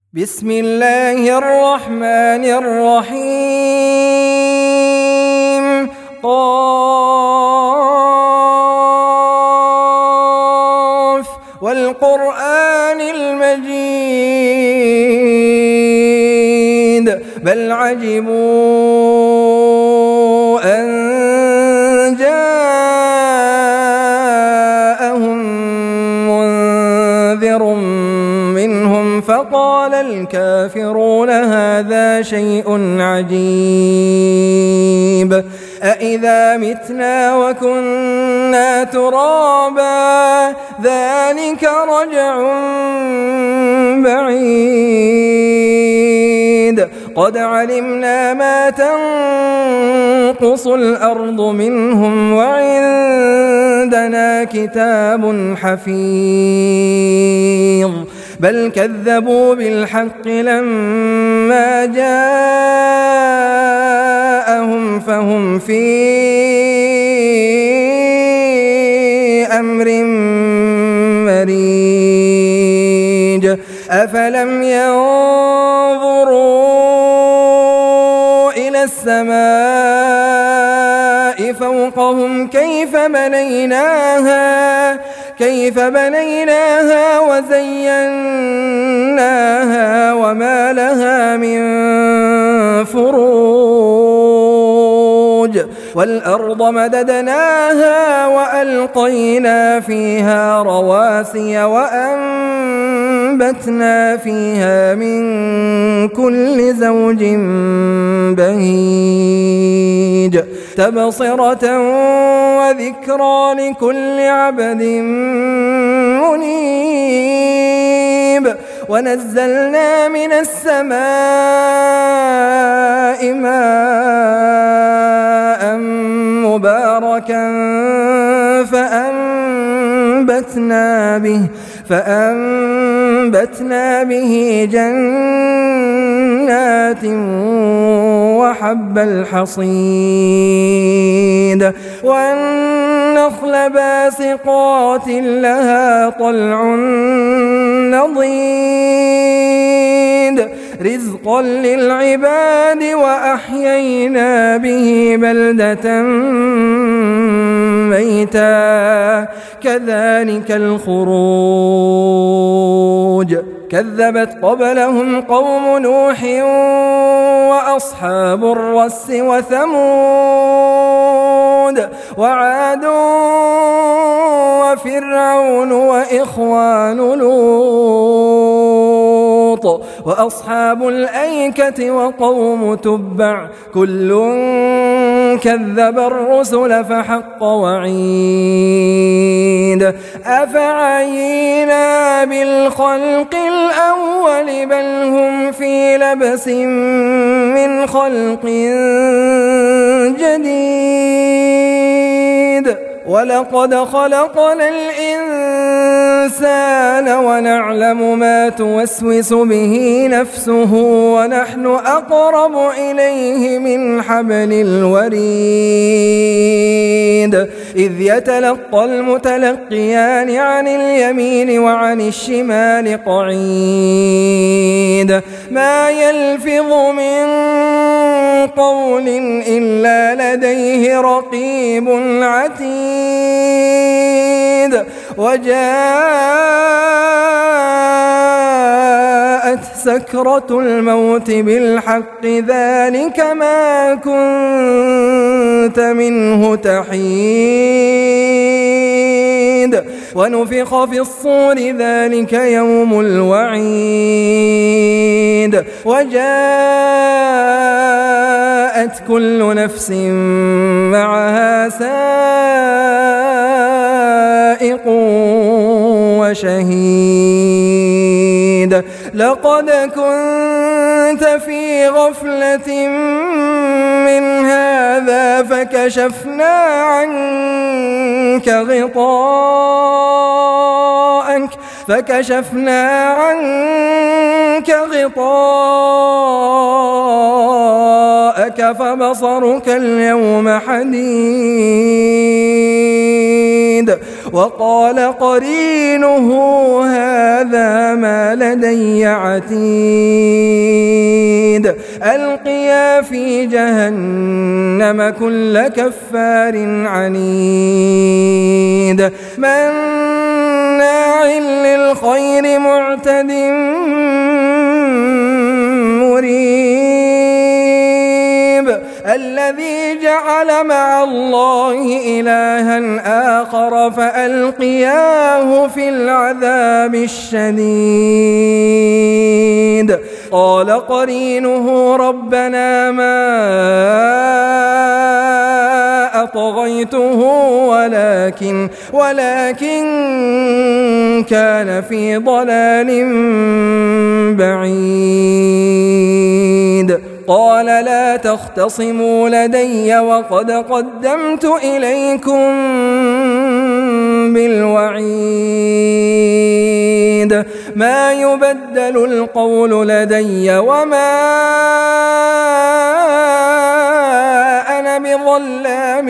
بسم الله الرحمن الرحيم قاف والقرآن المجيد بل عجبوا أن جاءهم منذر منهم فقال الكافرون هذا شيء عجيب أإذا متنا وكنا ترابا ذلك رجع بعيد قد علمنا ما تنقص الأرض منهم وعندنا كتاب حفيظ بل كذبوا بالحق لما جاءهم فهم في أمر مريج أفلم ينظروا إلى السماء فوقهم كيف بنيناها وزيناها وما لها من فروج والأرض مددناها وألقينا فيها رواسي وأنبتنا فيها من كل زوج بهيج تبصرة وذكرى لكل عبد منيب ونزلنا من السماء ماء مباركا فأنبتنا به جنات وحب الحصيد والنخل باسقات لها طلع نضيد رزقا للعباد وأحيينا به بلدة ميتا كذلك الخروج كذبت قبلهم قوم نوح وأصحاب الرس وثمود وعاد وفرعون وإخوان لوط وأصحاب الأيكة وقوم تبع كل كذب الرسل فحق وعيد أفعينا بالخلق الأول بل هم في لبس من خلق جديد ولقد خلقنا الإنسان ونعلم ما توسوس به نفسه ونحن أقرب إليه من حبل الوريد إذ يتلقى المتلقيان عن اليمين وعن الشمال قعيد ما يلفظ من قول إلا لديه رقيب عتيد وجاءت سكرة الموت بالحق ذلك ما كنت منه تحيد ونفخ في الصور ذلك يوم الوعيد وجاءت كل نفس معها سائق وشهيد لقد كنت في غفلة من هذا فكشفنا عنك غطاءك فبصرك اليوم حديد وقال قرينه هذا ما لدي عتيد ألقيا في جهنم كل كفار عنيد مناع للخير معتد مريب الذي جعل مع الله إلها آخر فألقياه في العذاب الشديد قال قرينه ربنا ما أطغيته ولكن كان في ضلال بعيد قال لا تختصموا لدي وقد قدمت إليكم بالوعيد ما يبدل القول لدي وما أنا بظلام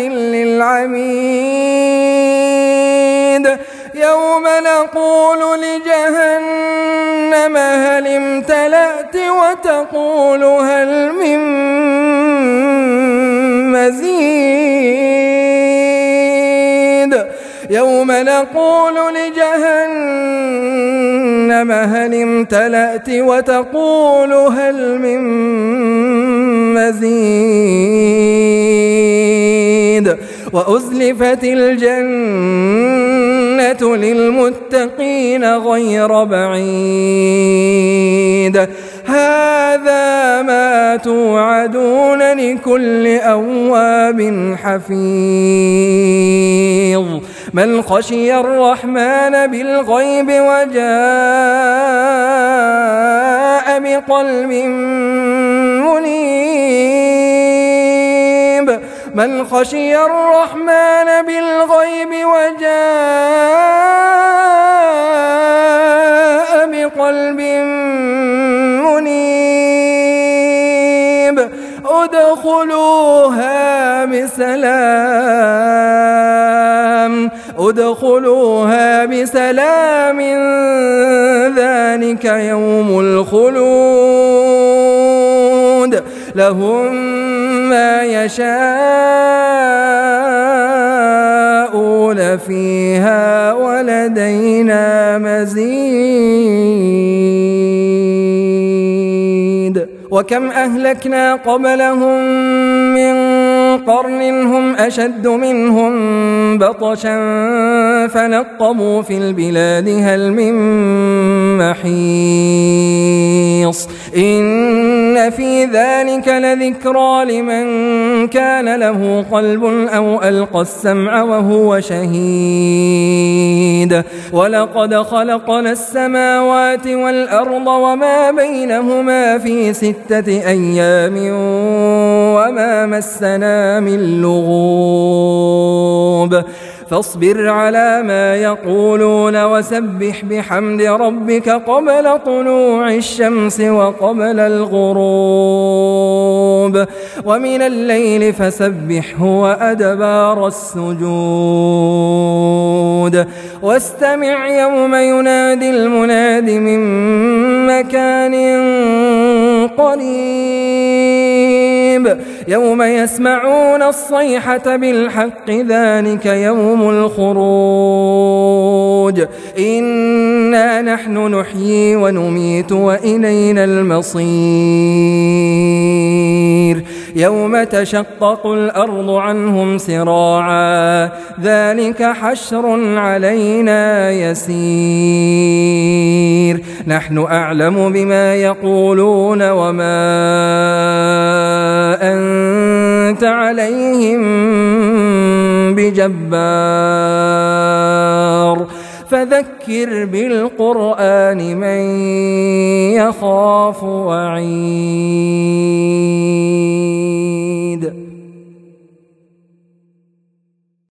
للعبيد يوم نقول لجهنم هل امتلأت وتقول هل من مزيد يوم نقول لجهنم هل امتلأت وتقول هل من مزيد وأزلفت الجنة للمتقين غير بعيد هذا ما توعدون لكل أواب حفيظ من خشي الرحمن بالغيب وجاء بقلب منيب من خشي الرحمن بالغيب وجاء بقلب منيب ادخلوها بسلام ذلك يوم الخلود لهم ما يشاءون فيها ولدينا مزيد وكم أهلكنا قبلهم من قرن هم أشد منهم بطشا فنقبوا في البلاد هل من محيص إن في ذلك لذكرى لمن كان له قلب أو ألقى السمع وهو شهيد ولقد خلقنا السماوات والأرض وما بينهما في 6 أيام وما مسنا من لغوب فاصبر على ما يقولون وسبح بحمد ربك قبل طلوع الشمس وقبل الغروب ومن الليل فسبحه وأدبار السجود واستمع يوم ينادي المناد من مكان قريب يوم يسمعون الصيحة بالحق ذلك يوم الخروج إنا نحن نحيي ونميت وإلينا المصير يوم تشقق الأرض عنهم سراعا ذلك حشر علينا يسير نحن أعلم بما يقولون وما أنت عليهم بجبار فذكر بالقرآن من يخاف وعيد